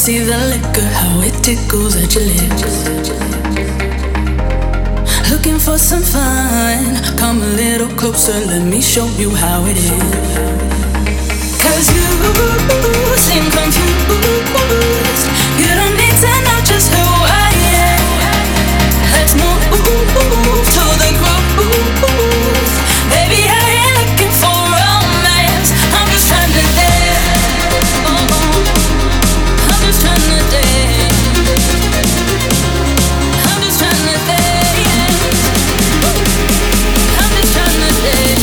see the liquor, how it tickles at your lips. Looking for some fun, come a little closer, let me show you how it is. 'Cause you seem confused, you don't need to know just who I am. Let's move to the groove. Baby, I ain't looking for romance, I'm just trying to dance. I'm just trying to dance. I'm just trying to dance. I'm just trying to dance.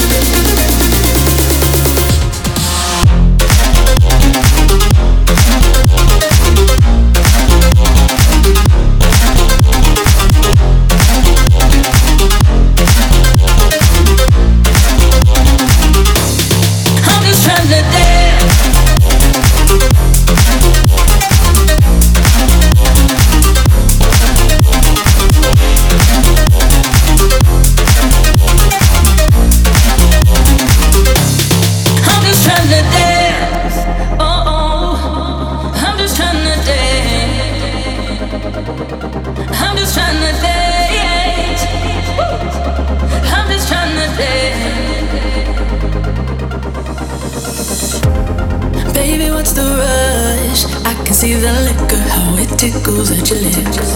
Baby, what's the rush? I can see the liquor, how it tickles at your lips.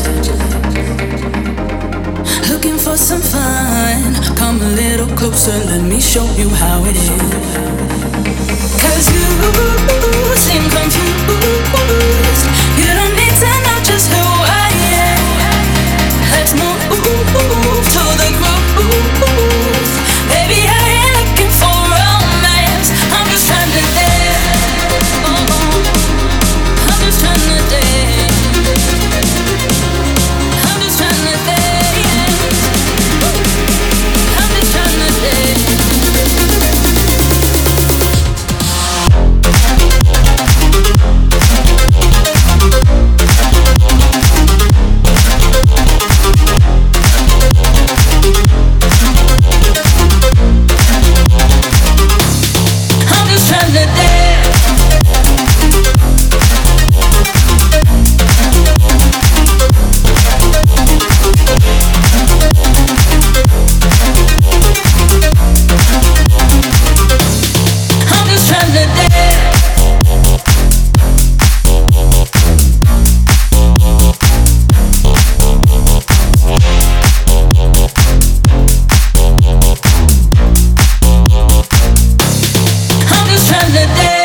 Looking for some fun, come a little closer, let me show you how it is. 'Cause you seem confused, you don't need to know just who I am. Let's move to the groove. Baby, I ain't looking for romance, I'm just trying to dance. I'm just trying to dance. I'm just trying to dance. I'm just trying to dance. The day